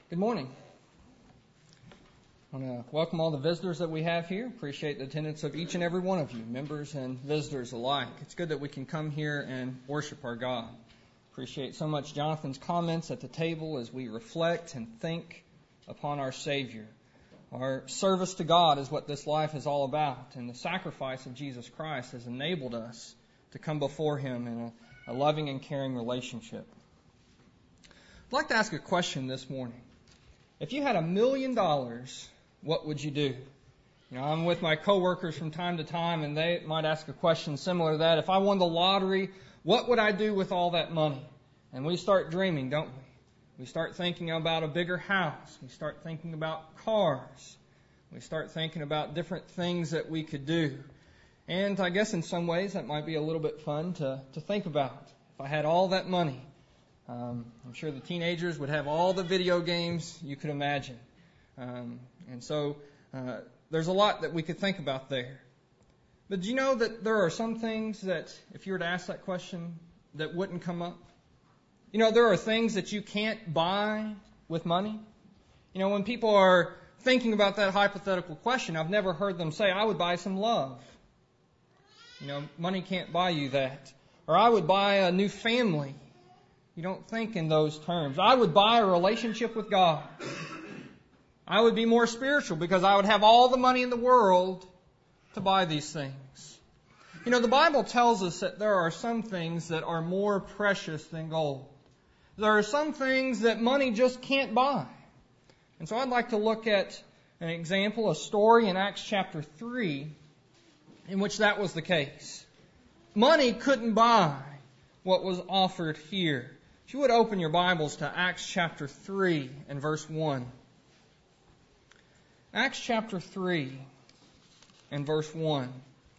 Good morning. I want to welcome all the visitors that we have here. Appreciate the attendance of each and every one of you, members and visitors alike. It's good that we can come here and worship our God. Appreciate so much Jonathan's comments at the table as we reflect and think upon our Savior. Our service to God is what this life is all about, and the sacrifice of Jesus Christ has enabled us to come before Him in a loving and caring relationship. I'd like to ask a question this morning. If you had $1 million, what would you do? I'm with my coworkers from time to time, and they might ask a question similar to that. If I won the lottery, what would I do with all that money? And we start dreaming, don't we? We start thinking about a bigger house. We start thinking about cars. We start thinking about different things that we could do. And I guess in some ways that might be a little bit fun to think about. If I had all that money, I'm sure the teenagers would have all the video games you could imagine. And so there's a lot that we could think about there. But do you know that there are some things that, if you were to ask that question, that wouldn't come up? There are things that you can't buy with money. When people are thinking about that hypothetical question, I've never heard them say, I would buy some love. Money can't buy you that. Or I would buy a new family. You don't think in those terms. I would buy a relationship with God. I would be more spiritual because I would have all the money in the world to buy these things. The Bible tells us that there are some things that are more precious than gold. There are some things that money just can't buy. And so I'd like to look at an example, a story in Acts chapter 3, in which that was the case. Money couldn't buy what was offered here. If you would open your Bibles to Acts chapter 3 and verse 1. Acts chapter 3 and verse 1.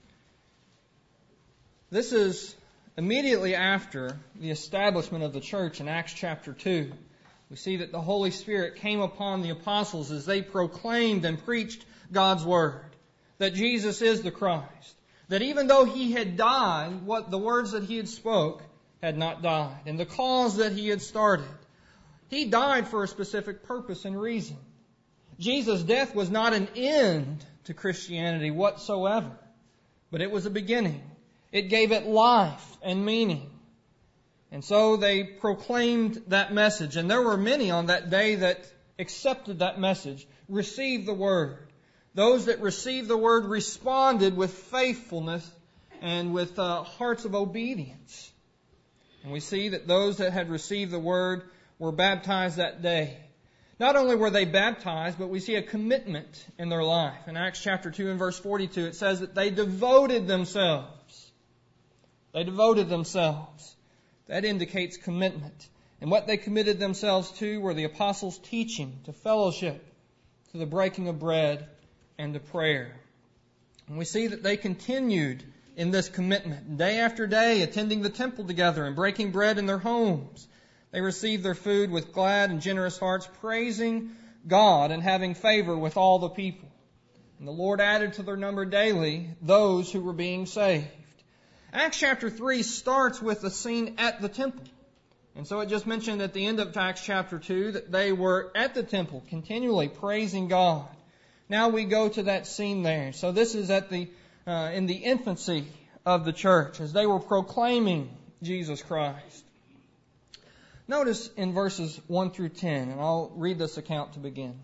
This is immediately after the establishment of the church in Acts chapter 2. We see that the Holy Spirit came upon the apostles as they proclaimed and preached God's Word. That Jesus is the Christ. That even though He had died, the words that He had spoke had not died. And the cause that He had started. He died for a specific purpose and reason. Jesus' death was not an end to Christianity whatsoever, but it was a beginning. It gave it life and meaning. And so they proclaimed that message. And there were many on that day that accepted that message, received the Word. Those that received the Word responded with faithfulness and with hearts of obedience. And we see that those that had received the Word were baptized that day. Not only were they baptized, but we see a commitment in their life. In Acts chapter 2 and verse 42, it says that they devoted themselves. They devoted themselves. That indicates commitment. And what they committed themselves to were the apostles' teaching, to fellowship, to the breaking of bread, and to prayer. And we see that they continued in this commitment, day after day, attending the temple together and breaking bread in their homes. They received their food with glad and generous hearts, praising God and having favor with all the people. And the Lord added to their number daily those who were being saved. Acts chapter 3 starts with the scene at the temple. And so it just mentioned at the end of Acts chapter 2 that they were at the temple, continually praising God. Now we go to that scene there. So this is in the infancy of the church as they were proclaiming Jesus Christ. Notice in verses 1 through 10, and I'll read this account to begin.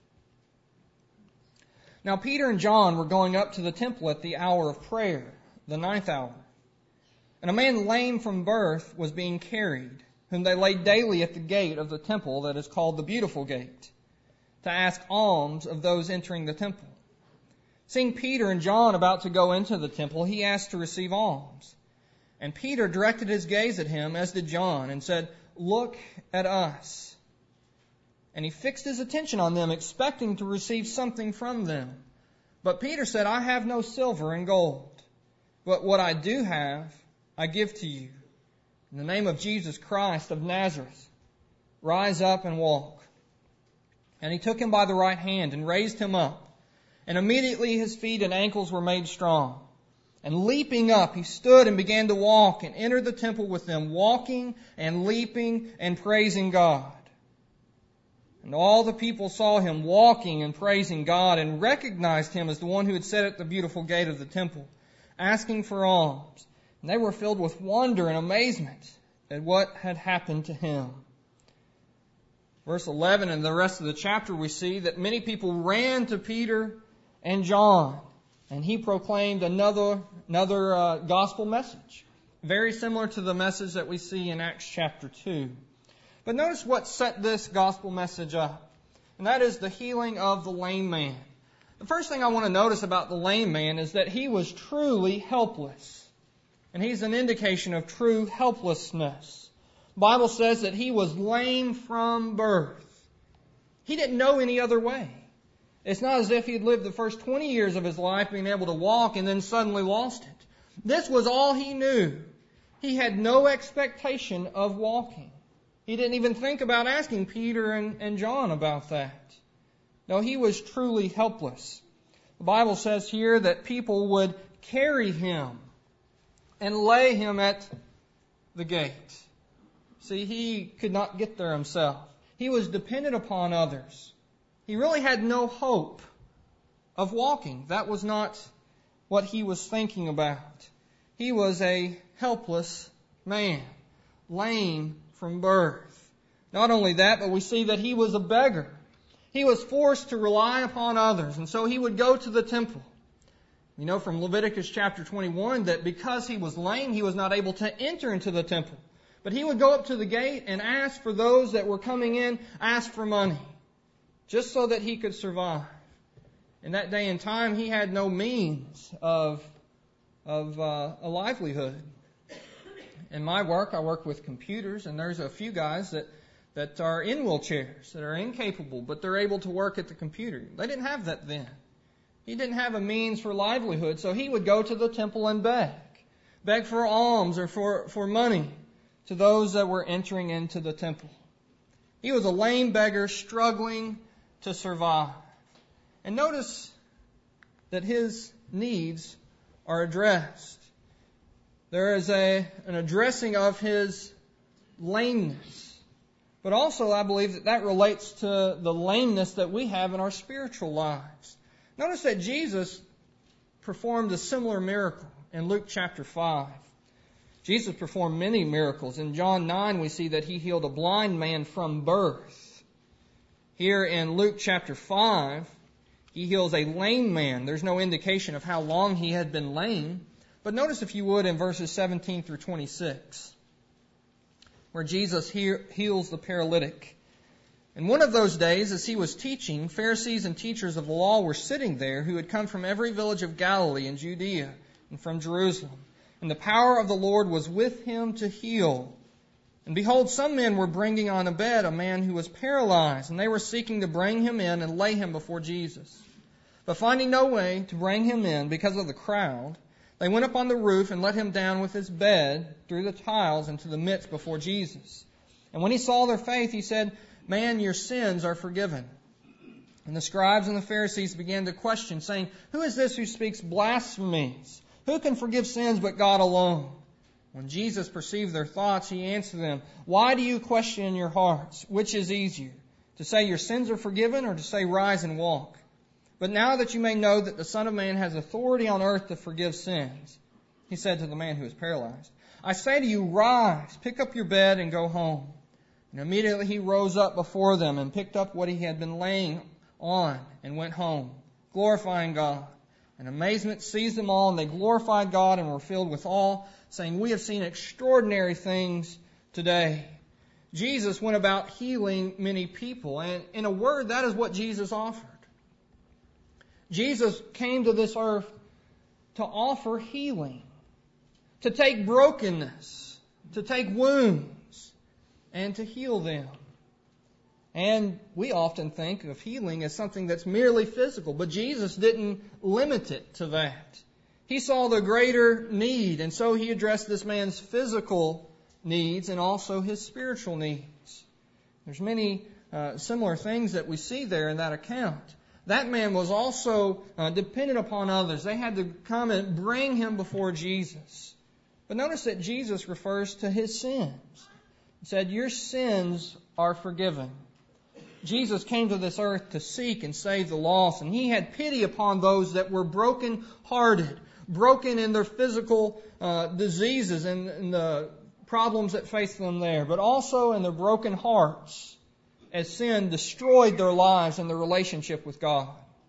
Now Peter and John were going up to the temple at the hour of prayer, the 9th hour. And a man lame from birth was being carried, whom they laid daily at the gate of the temple that is called the Beautiful Gate, to ask alms of those entering the temple. Seeing Peter and John about to go into the temple, he asked to receive alms. And Peter directed his gaze at him, as did John, and said, "Look at us." And he fixed his attention on them, expecting to receive something from them. But Peter said, "I have no silver and gold, but what I do have, I give to you. In the name of Jesus Christ of Nazareth, rise up and walk." And he took him by the right hand and raised him up. And immediately his feet and ankles were made strong. And leaping up, he stood and began to walk and entered the temple with them, walking and leaping and praising God. And all the people saw him walking and praising God and recognized him as the one who had sat at the beautiful gate of the temple, asking for alms. And they were filled with wonder and amazement at what had happened to him. Verse 11 and the rest of the chapter, we see that many people ran to Peter and John, and he proclaimed another gospel message, very similar to the message that we see in Acts chapter 2. But notice what set this gospel message up, and that is the healing of the lame man. The first thing I want to notice about the lame man is that he was truly helpless, and he's an indication of true helplessness. The Bible says that he was lame from birth. He didn't know any other way. It's not as if he had lived the first 20 years of his life being able to walk and then suddenly lost it. This was all he knew. He had no expectation of walking. He didn't even think about asking Peter and John about that. No, he was truly helpless. The Bible says here that people would carry him and lay him at the gate. See, he could not get there himself. He was dependent upon others. He really had no hope of walking. That was not what he was thinking about. He was a helpless man, lame from birth. Not only that, but we see that he was a beggar. He was forced to rely upon others, and so he would go to the temple. You know from Leviticus chapter 21 that because he was lame, he was not able to enter into the temple. But he would go up to the gate and ask for those that were coming in, ask for money, just so that he could survive. In that day and time, he had no means of a livelihood. In my work, I work with computers, and there's a few guys that are in wheelchairs, that are incapable, but they're able to work at the computer. They didn't have that then. He didn't have a means for livelihood, so he would go to the temple and beg for alms or for money to those that were entering into the temple. He was a lame beggar struggling to survive. And notice that his needs are addressed. There is an addressing of his lameness. But also I believe that relates to the lameness that we have in our spiritual lives. Notice that Jesus performed a similar miracle in Luke chapter 5. Jesus performed many miracles. In John 9 we see that he healed a blind man from birth. Here in Luke chapter 5, he heals a lame man. There's no indication of how long he had been lame. But notice, if you would, in verses 17 through 26, where Jesus heals the paralytic. In one of those days, as he was teaching, Pharisees and teachers of the law were sitting there who had come from every village of Galilee and Judea and from Jerusalem. And the power of the Lord was with him to heal. And behold, some men were bringing on a bed a man who was paralyzed, and they were seeking to bring him in and lay him before Jesus. But finding no way to bring him in because of the crowd, they went up on the roof and let him down with his bed through the tiles into the midst before Jesus. And when he saw their faith, he said, "Man, your sins are forgiven." And the scribes and the Pharisees began to question, saying, "Who is this who speaks blasphemies? Who can forgive sins but God alone?" When Jesus perceived their thoughts, he answered them, "Why do you question in your hearts? Which is easier, to say your sins are forgiven, or to say rise and walk? But now that you may know that the Son of Man has authority on earth to forgive sins," he said to the man who was paralyzed, "I say to you, rise, pick up your bed and go home." And immediately he rose up before them and picked up what he had been laying on and went home, glorifying God. And amazement seized them all, and they glorified God and were filled with awe, saying, "We have seen extraordinary things today." Jesus went about healing many people, and in a word, that is what Jesus offered. Jesus came to this earth to offer healing, to take brokenness, to take wounds, and to heal them. And we often think of healing as something that's merely physical, but Jesus didn't limit it to that. He saw the greater need, and so he addressed this man's physical needs and also his spiritual needs. There's many similar things that we see there in that account. That man was also dependent upon others. They had to come and bring him before Jesus. But notice that Jesus refers to his sins. He said, "Your sins are forgiven." Jesus came to this earth to seek and save the lost, and He had pity upon those that were broken-hearted, broken in their physical diseases and the problems that faced them there, but also in their broken hearts as sin destroyed their lives and their relationship with God.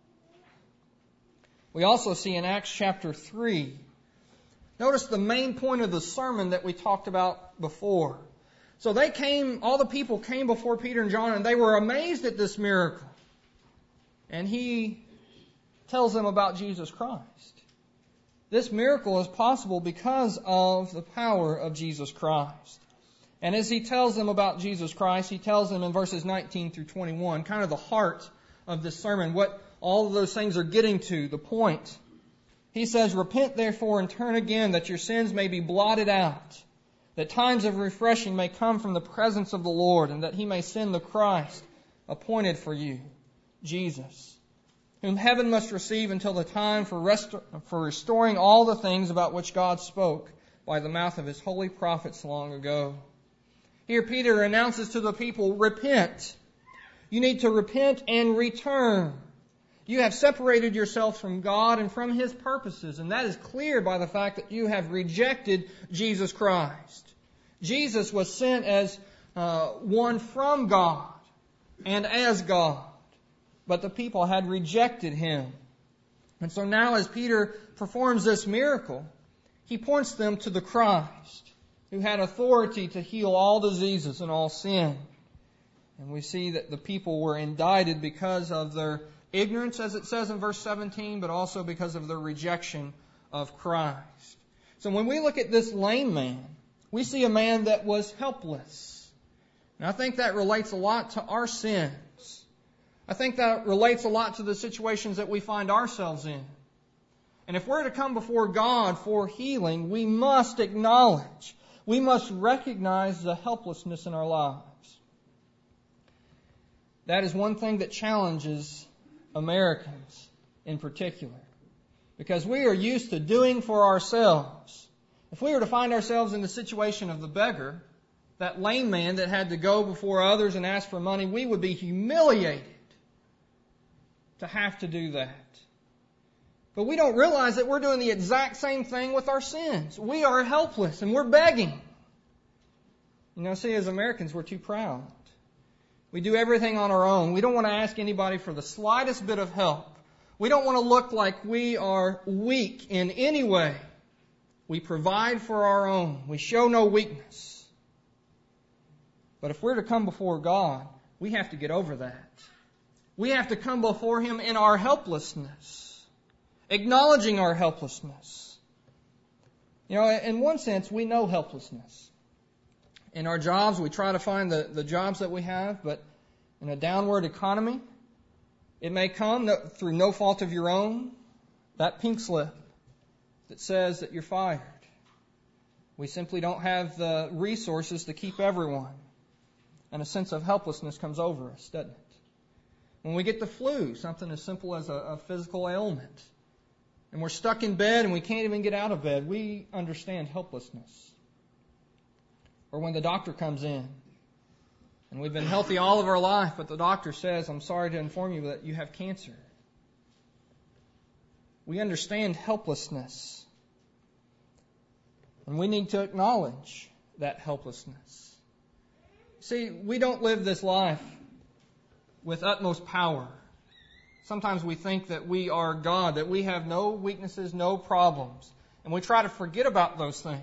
We also see in Acts chapter 3, notice the main point of the sermon that we talked about before. So all the people came before Peter and John, and they were amazed at this miracle. And He tells them about Jesus Christ. This miracle is possible because of the power of Jesus Christ. And as He tells them about Jesus Christ, He tells them in verses 19 through 21, kind of the heart of this sermon, what all of those things are getting to, the point. He says, "Repent therefore and turn again, that your sins may be blotted out, that times of refreshing may come from the presence of the Lord, and that He may send the Christ appointed for you, Jesus, whom heaven must receive until the time for restoring all the things about which God spoke by the mouth of His holy prophets long ago." Here Peter announces to the people, repent. You need to repent and return. You have separated yourself from God and from His purposes, and that is clear by the fact that you have rejected Jesus Christ. Jesus was sent as one from God and as God, but the people had rejected Him. And so now as Peter performs this miracle, he points them to the Christ, who had authority to heal all diseases and all sin. And we see that the people were indicted because of their ignorance, as it says in verse 17, but also because of their rejection of Christ. So when we look at this lame man, we see a man that was helpless. And I think that relates a lot to our sins. I think that relates a lot to the situations that we find ourselves in. And if we're to come before God for healing, we must acknowledge, we must recognize the helplessness in our lives. That is one thing that challenges Americans in particular, because we are used to doing for ourselves. If we were to find ourselves in the situation of the beggar, that lame man that had to go before others and ask for money, we would be humiliated to have to do that. But we don't realize that we're doing the exact same thing with our sins. We are helpless and we're begging. See, as Americans, we're too proud. We do everything on our own. We don't want to ask anybody for the slightest bit of help. We don't want to look like we are weak in any way. We provide for our own. We show no weakness. But if we're to come before God, we have to get over that. We have to come before Him in our helplessness, acknowledging our helplessness. In one sense, we know helplessness. In our jobs, we try to find the jobs that we have, but in a downward economy, it may come through no fault of your own, that pink slip that says that you're fired. We simply don't have the resources to keep everyone. And a sense of helplessness comes over us, doesn't it? When we get the flu, something as simple as a physical ailment, and we're stuck in bed and we can't even get out of bed, we understand helplessness. Or when the doctor comes in, and we've been healthy all of our life, but the doctor says, "I'm sorry to inform you that you have cancer." We understand helplessness. And we need to acknowledge that helplessness. See, we don't live this life with utmost power. Sometimes we think that we are God, that we have no weaknesses, no problems. And we try to forget about those things.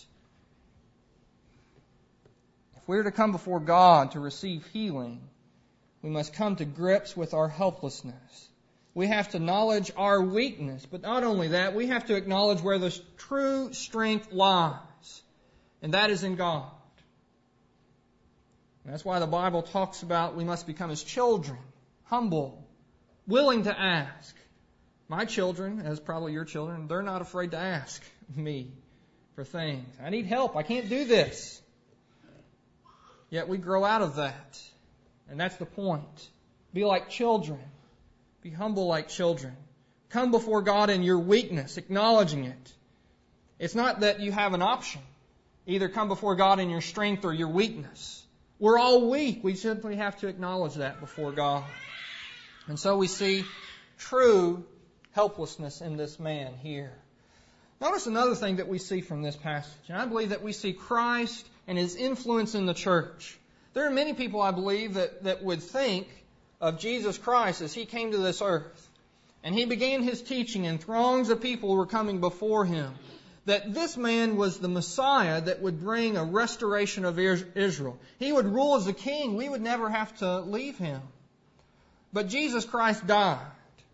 If we are to come before God to receive healing, we must come to grips with our helplessness. We have to acknowledge our weakness, but not only that, we have to acknowledge where the true strength lies, and that is in God. And that's why the Bible talks about we must become as children, humble, willing to ask. My children, as probably your children, they're not afraid to ask me for things. I need help. I can't do this. Yet we grow out of that. And that's the point. Be like children. Be humble like children. Come before God in your weakness, acknowledging it. It's not that you have an option. Either come before God in your strength or your weakness. We're all weak. We simply have to acknowledge that before God. And so we see true helplessness in this man here. Notice another thing that we see from this passage, and I believe that we see Christ and His influence in the church. There are many people, I believe, that would think of Jesus Christ as He came to this earth, and He began His teaching, and throngs of people were coming before Him, that this man was the Messiah that would bring a restoration of Israel. He would rule as a king. We would never have to leave Him. But Jesus Christ died.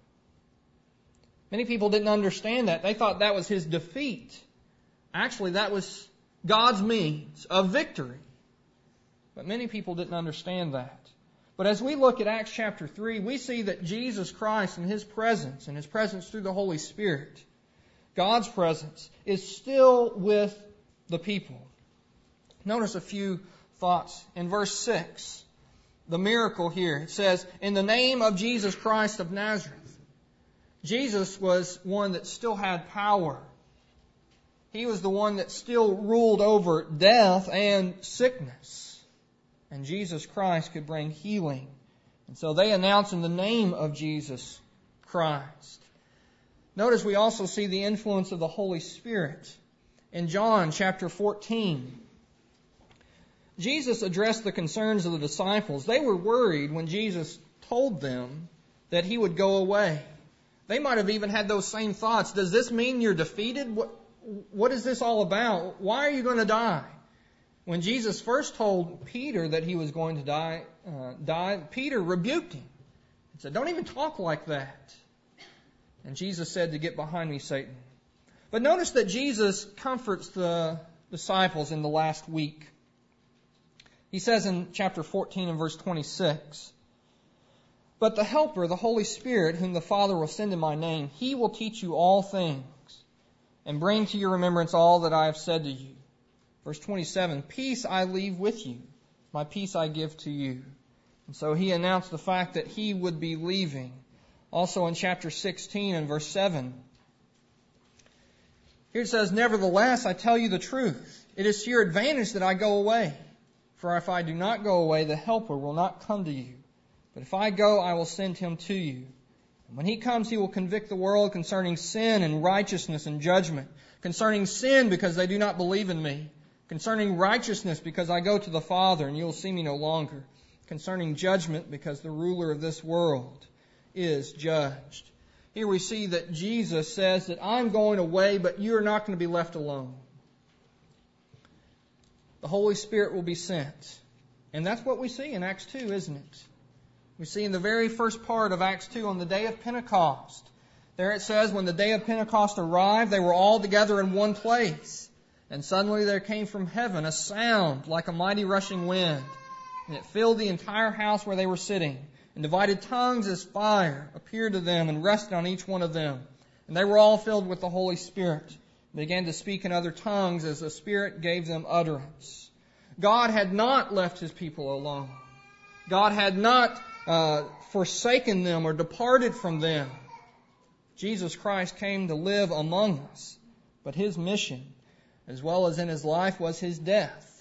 Many people didn't understand that. They thought that was His defeat. Actually, that was God's means of victory. But many people didn't understand that. But as we look at Acts chapter 3, we see that Jesus Christ and His presence through the Holy Spirit, God's presence, is still with the people. Notice a few thoughts. In verse 6, the miracle here, it says, "In the name of Jesus Christ of Nazareth." Jesus was one that still had power. He was the one that still ruled over death and sickness. And Jesus Christ could bring healing. And so they announce in the name of Jesus Christ. Notice we also see the influence of the Holy Spirit. In John chapter 14, Jesus addressed the concerns of the disciples. They were worried when Jesus told them that He would go away. They might have even had those same thoughts. Does this mean you're defeated? What is this all about? Why are you going to die? When Jesus first told Peter that he was going to die, Peter rebuked him and said, "Don't even talk like that." And Jesus said to, "Get behind me, Satan." But notice that Jesus comforts the disciples in the last week. He says in chapter 14 and verse 26, "But the Helper, the Holy Spirit, whom the Father will send in my name, He will teach you all things and bring to your remembrance all that I have said to you." Verse 27, "Peace I leave with you, my peace I give to you." And so He announced the fact that He would be leaving. Also in chapter 16 and verse 7, here it says, "Nevertheless, I tell you the truth. It is to your advantage that I go away. For if I do not go away, the Helper will not come to you. But if I go, I will send Him to you. And when He comes, He will convict the world concerning sin and righteousness and judgment. Concerning sin, because they do not believe in me. Concerning righteousness, because I go to the Father, and you will see me no longer. Concerning judgment, because the ruler of this world is judged." Here we see that Jesus says that I'm going away, but you're not going to be left alone. The Holy Spirit will be sent. And that's what we see in Acts 2, isn't it? We see in the very first part of Acts 2 on the day of Pentecost. There it says, when the day of Pentecost arrived, they were all together in one place. And suddenly there came from heaven a sound like a mighty rushing wind. And it filled the entire house where they were sitting. And divided tongues as fire appeared to them and rested on each one of them. And they were all filled with the Holy Spirit. And began to speak in other tongues as the Spirit gave them utterance. God had not left His people alone. God had not forsaken them or departed from them. Jesus Christ came to live among us. But His mission, as well as in His life, was His death.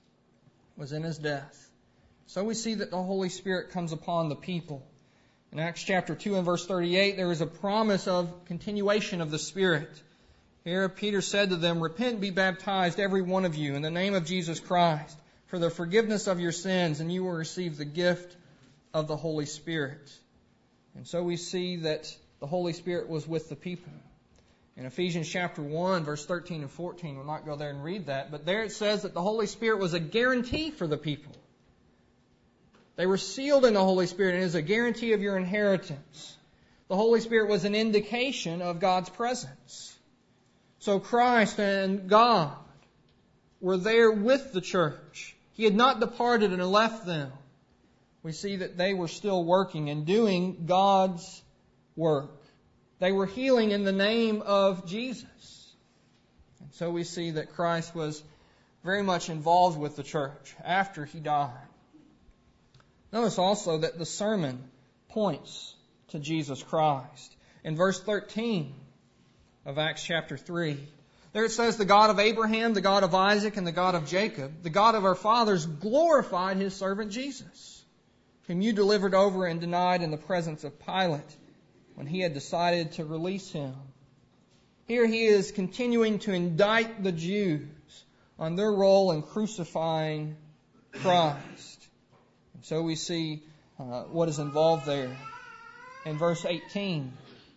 So we see that the Holy Spirit comes upon the people. In Acts chapter 2 and verse 38, there is a promise of continuation of the Spirit. Here Peter said to them, "Repent and be baptized, every one of you, in the name of Jesus Christ, for the forgiveness of your sins, and you will receive the gift of the Holy Spirit." And so we see that the Holy Spirit was with the people. In Ephesians chapter 1, verse 13 and 14, we'll not go there and read that, but there it says that the Holy Spirit was a guarantee for the people. They were sealed in the Holy Spirit, and it is a guarantee of your inheritance. The Holy Spirit was an indication of God's presence. So Christ and God were there with the church. He had not departed and left them. We see that they were still working and doing God's work. They were healing in the name of Jesus. And so we see that Christ was very much involved with the church after He died. Notice also that the sermon points to Jesus Christ. In verse 13 of Acts chapter 3, There it says the God of Abraham, the God of Isaac, and the God of Jacob, the God of our fathers, glorified His servant Jesus, whom you delivered over and denied in the presence of Pilate when he had decided to release Him. Here He is continuing to indict the Jews on their role in crucifying Christ. And so we see what is involved there. In verse 18,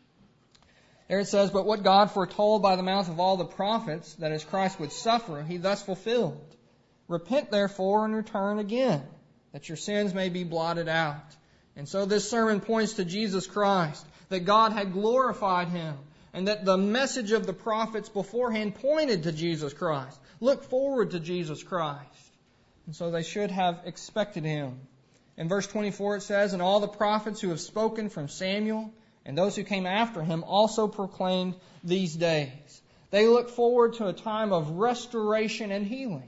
there it says, "But what God foretold by the mouth of all the prophets, that as Christ would suffer, He thus fulfilled. Repent therefore and return again, that your sins may be blotted out." And so this sermon points to Jesus Christ, that God had glorified Him, and that the message of the prophets beforehand pointed to Jesus Christ. Look forward to Jesus Christ. And so they should have expected Him. In verse 24 it says, "And all the prophets who have spoken from Samuel and those who came after him also proclaimed these days." They look forward to a time of restoration and healing.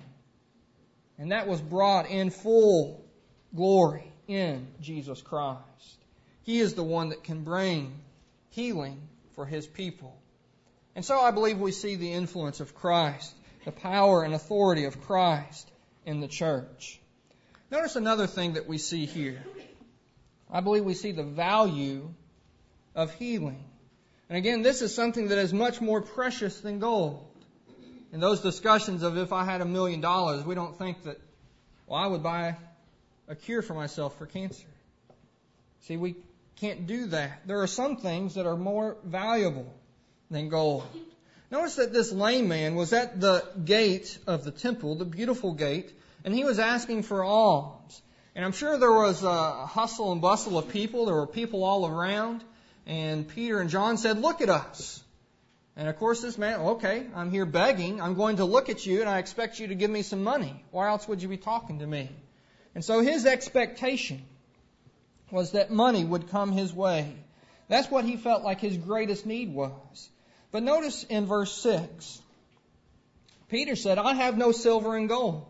And that was brought in full glory in Jesus Christ. He is the one that can bring healing for His people. And so I believe we see the influence of Christ, the power and authority of Christ in the church. Notice another thing that we see here. I believe we see the value of healing. And again, this is something that is much more precious than gold. In those discussions of if I had $1 million, we don't think that, well, I would buy a cure for myself for cancer. See, we can't do that. There are some things that are more valuable than gold. Notice that this lame man was at the gate of the temple, the beautiful gate, and he was asking for alms. And I'm sure there was a hustle and bustle of people. There were people all around. And Peter and John said, "Look at us." And of course this man, "Okay, I'm here begging. I'm going to look at you and I expect you to give me some money. Why else would you be talking to me?" And so his expectation was that money would come his way. That's what he felt like his greatest need was. But notice in verse 6, Peter said, "I have no silver and gold."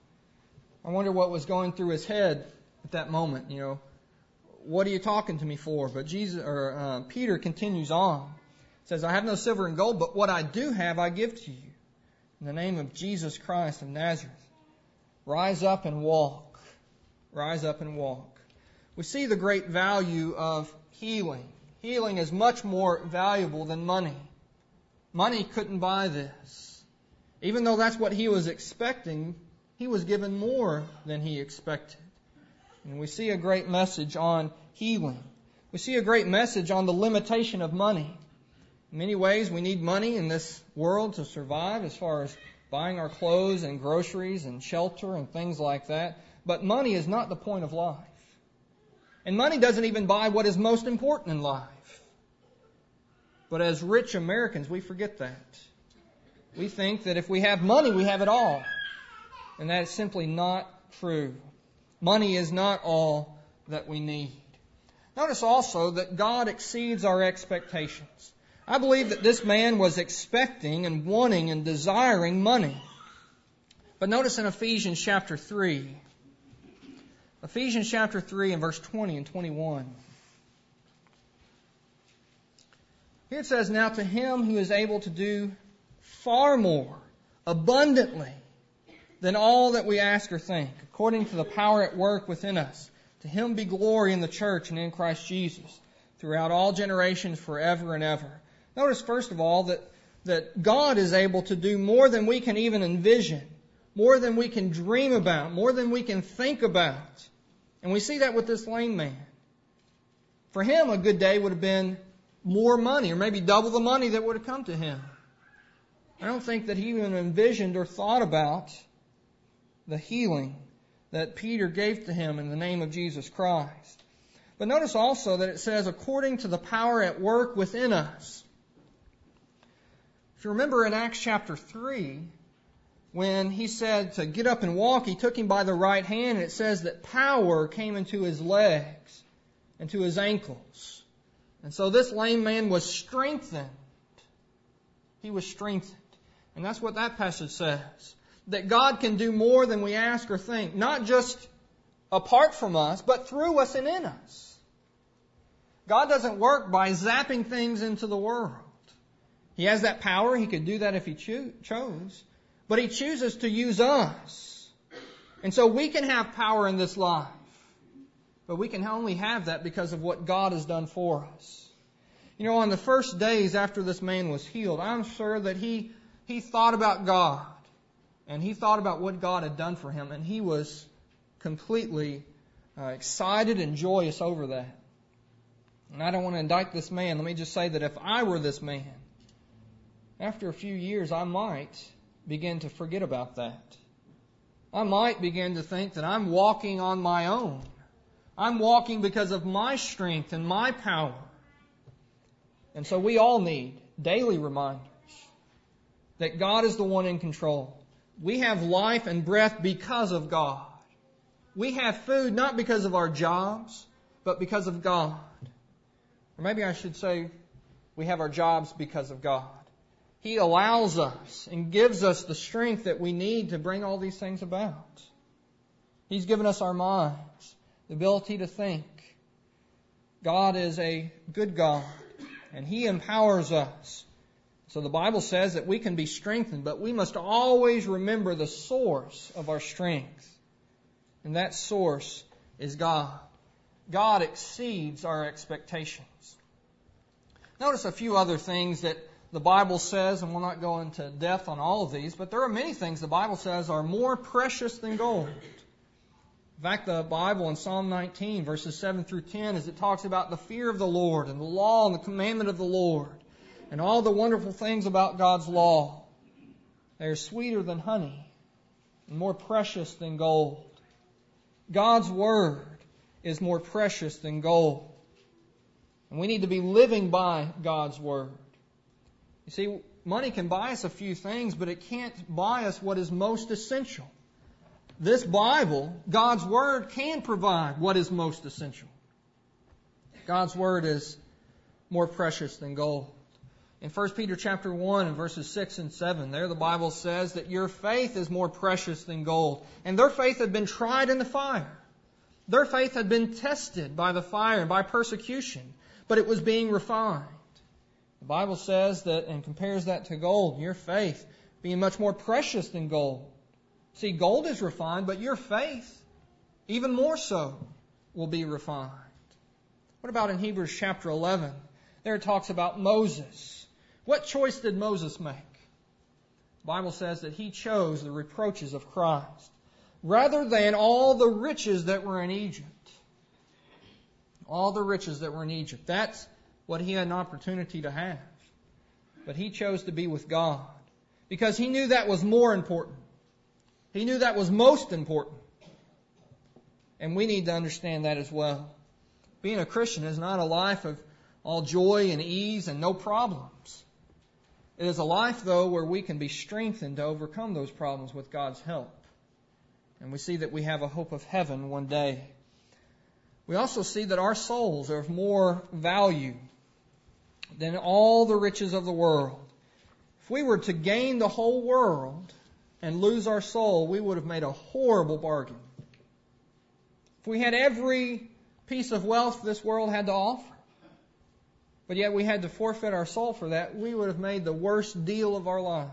I wonder what was going through his head at that moment. What are you talking to me for? But Peter continues on. He says, "I have no silver and gold, but what I do have I give to you. In the name of Jesus Christ of Nazareth, rise up and walk." Rise up and walk. We see the great value of healing. Healing is much more valuable than money. Money couldn't buy this. Even though that's what he was expecting, he was given more than he expected. And we see a great message on healing. We see a great message on the limitation of money. In many ways, we need money in this world to survive as far as buying our clothes and groceries and shelter and things like that. But money is not the point of life. And money doesn't even buy what is most important in life. But as rich Americans, we forget that. We think that if we have money, we have it all. And that is simply not true. Money is not all that we need. Notice also that God exceeds our expectations. I believe that this man was expecting and wanting and desiring money. But notice in Ephesians chapter 3. Ephesians chapter 3 and verse 20 and 21. Here it says, "Now to Him who is able to do far more, abundantly, than all that we ask or think, according to the power at work within us. To Him be glory in the church and in Christ Jesus, throughout all generations, forever and ever." Notice, first of all, that God is able to do more than we can even envision, more than we can dream about, more than we can think about. And we see that with this lame man. For him, a good day would have been more money, or maybe double the money that would have come to him. I don't think that he even envisioned or thought about the healing that Peter gave to him in the name of Jesus Christ. But notice also that it says, according to the power at work within us. If you remember in Acts chapter 3, when he said to get up and walk, he took him by the right hand, and it says that power came into his legs and to his ankles. And so this lame man was strengthened. He was strengthened. And that's what that passage says. That God can do more than we ask or think. Not just apart from us, but through us and in us. God doesn't work by zapping things into the world. He has that power. He could do that if He chose. But He chooses to use us. And so we can have power in this life. But we can only have that because of what God has done for us. You know, on the first days after this man was healed, I'm sure that he thought about God. And he thought about what God had done for him. And he was completely excited and joyous over that. And I don't want to indict this man. Let me just say that if I were this man, after a few years, I might begin to forget about that. I might begin to think that I'm walking on my own. I'm walking because of my strength and my power. And so we all need daily reminders that God is the one in control. We have life and breath because of God. We have food not because of our jobs, but because of God. Or maybe I should say we have our jobs because of God. He allows us and gives us the strength that we need to bring all these things about. He's given us our minds, the ability to think. God is a good God, and He empowers us. So the Bible says that we can be strengthened, but we must always remember the source of our strength. And that source is God. God exceeds our expectations. Notice a few other things that the Bible says, and we'll not go into depth on all of these, but there are many things the Bible says are more precious than gold. In fact, the Bible in Psalm 19, verses 7 through 10, as it talks about the fear of the Lord and the law and the commandment of the Lord and all the wonderful things about God's law, they are sweeter than honey and more precious than gold. God's Word is more precious than gold. And we need to be living by God's Word. You see, money can buy us a few things, but it can't buy us what is most essential. This Bible, God's Word, can provide what is most essential. God's Word is more precious than gold. In 1 Peter chapter 1 and verses 6 and 7, there the Bible says that your faith is more precious than gold. And their faith had been tried in the fire. Their faith had been tested by the fire and by persecution, but it was being refined. The Bible says that and compares that to gold, your faith being much more precious than gold. See, gold is refined, but your faith, even more so, will be refined. What about in Hebrews chapter 11? There it talks about Moses. What choice did Moses make? The Bible says that he chose the reproaches of Christ rather than all the riches that were in Egypt. All the riches that were in Egypt. That's what he had an opportunity to have. But he chose to be with God because he knew that was more important. He knew that was most important. And we need to understand that as well. Being a Christian is not a life of all joy and ease and no problems. It is a life, though, where we can be strengthened to overcome those problems with God's help. And we see that we have a hope of heaven one day. We also see that our souls are of more value than all the riches of the world. If we were to gain the whole world and lose our soul, we would have made a horrible bargain. If we had every piece of wealth this world had to offer, but yet we had to forfeit our soul for that, we would have made the worst deal of our lives.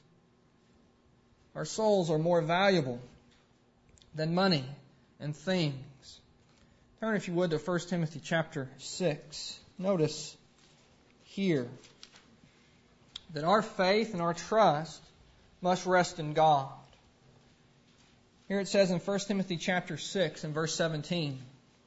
Our souls are more valuable than money and things. Turn, if you would, to 1 Timothy chapter 6. Notice here that our faith and our trust must rest in God. Here it says in 1 Timothy chapter 6 and verse 17,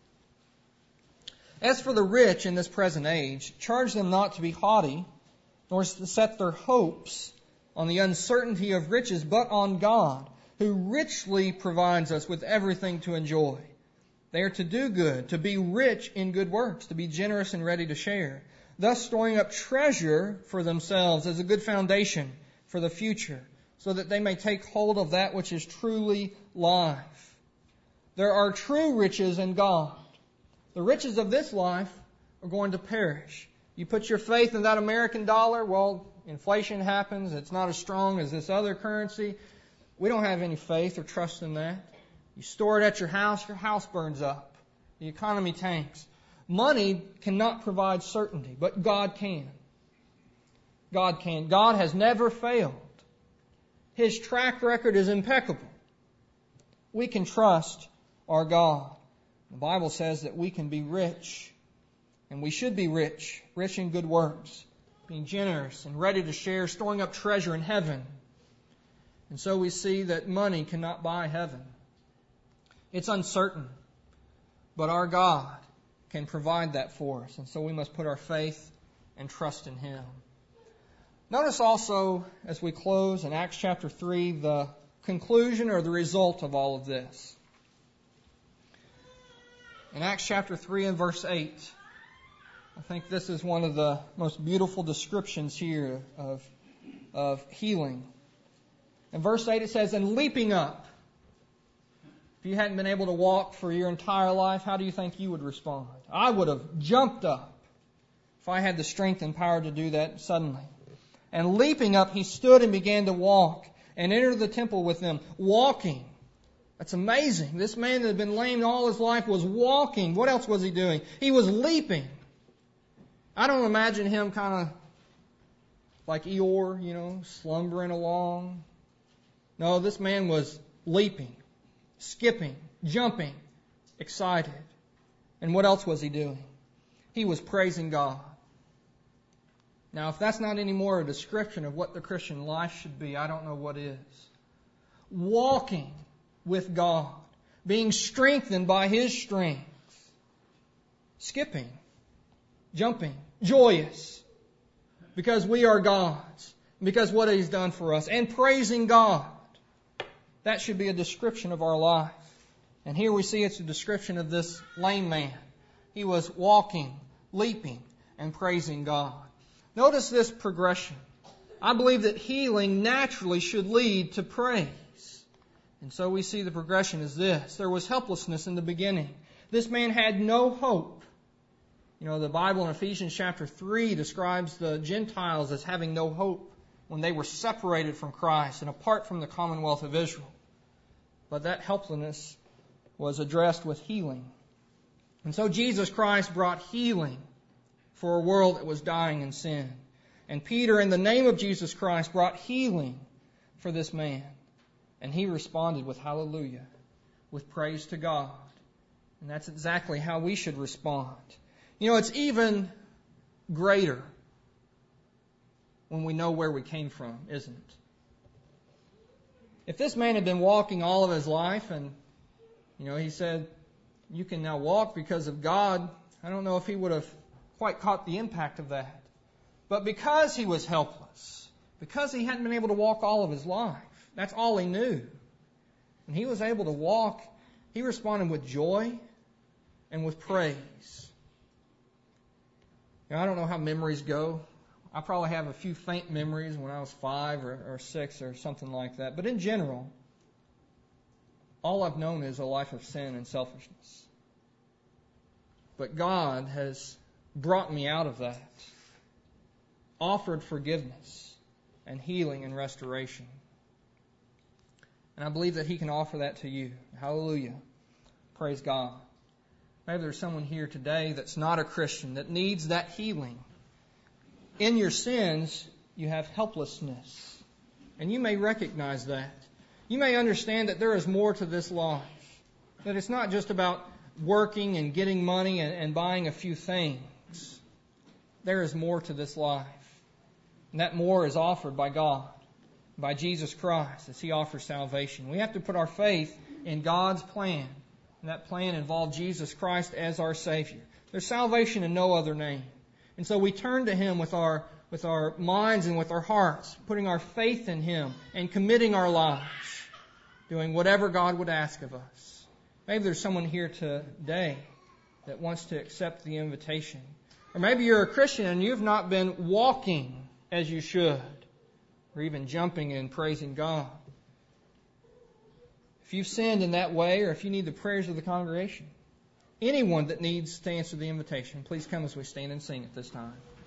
as for the rich in this present age, charge them not to be haughty, nor to set their hopes on the uncertainty of riches, but on God, who richly provides us with everything to enjoy. They are to do good, to be rich in good works, to be generous and ready to share, thus storing up treasure for themselves as a good foundation for the future, so that they may take hold of that which is truly life. There are true riches in God. The riches of this life are going to perish. You put your faith in that American dollar, well, inflation happens. It's not as strong as this other currency. We don't have any faith or trust in that. You store it at your house burns up. The economy tanks. Money cannot provide certainty, but God can. God can. God has never failed. His track record is impeccable. We can trust our God. The Bible says that we can be rich, and we should be rich in good works, being generous and ready to share, storing up treasure in heaven. And so we see that money cannot buy heaven. It's uncertain, but our God can provide that for us, and so we must put our faith and trust in Him. Notice also, as we close in Acts chapter 3, the conclusion or the result of all of this. In Acts chapter 3 and verse 8, I think this is one of the most beautiful descriptions here of healing. In verse 8 it says, "And leaping up." If you hadn't been able to walk for your entire life, how do you think you would respond? I would have jumped up if I had the strength and power to do that suddenly. "And leaping up, he stood and began to walk, and entered the temple with them," walking. That's amazing. This man that had been lame all his life was walking. What else was he doing? He was leaping. I don't imagine him kind of like Eeyore, slumbering along. No, this man was leaping, skipping, jumping, excited. And what else was he doing? He was praising God. Now, if that's not any more a description of what the Christian life should be, I don't know what is. Walking with God, being strengthened by His strength, skipping, jumping, joyous, because we are God's, because what He's done for us, and praising God. That should be a description of our life. And here we see it's a description of this lame man. He was walking, leaping, and praising God. Notice this progression. I believe that healing naturally should lead to praise. And so we see the progression is this. There was helplessness in the beginning. This man had no hope. The Bible in Ephesians chapter 3 describes the Gentiles as having no hope when they were separated from Christ and apart from the commonwealth of Israel. But that helplessness was addressed with healing. And so Jesus Christ brought healing for a world that was dying in sin. And Peter, in the name of Jesus Christ, brought healing for this man. And he responded with hallelujah, with praise to God. And that's exactly how we should respond. It's even greater when we know where we came from, isn't it? If this man had been walking all of his life and, he said, "You can now walk because of God," I don't know if he would have quite caught the impact of that. But because he was helpless, because he hadn't been able to walk all of his life, that's all he knew. And he was able to walk, he responded with joy and with praise. I don't know how memories go. I probably have a few faint memories when I was 5 or 6 or something like that. But in general, all I've known is a life of sin and selfishness. But God has brought me out of that, offered forgiveness and healing and restoration. And I believe that He can offer that to you. Hallelujah. Praise God. Maybe there's someone here today that's not a Christian that needs that healing. In your sins, you have helplessness. And you may recognize that. You may understand that there is more to this life. That it's not just about working and getting money and buying a few things. There is more to this life. And that more is offered by God, by Jesus Christ, as He offers salvation. We have to put our faith in God's plan. And that plan involved Jesus Christ as our Savior. There's salvation in no other name. And so we turn to Him with our minds and with our hearts, putting our faith in Him and committing our lives, doing whatever God would ask of us. Maybe there's someone here today that wants to accept the invitation. Or maybe you're a Christian and you've not been walking as you should, or even jumping and praising God. If you've sinned in that way, or if you need the prayers of the congregation, anyone that needs to answer the invitation, please come as we stand and sing at this time.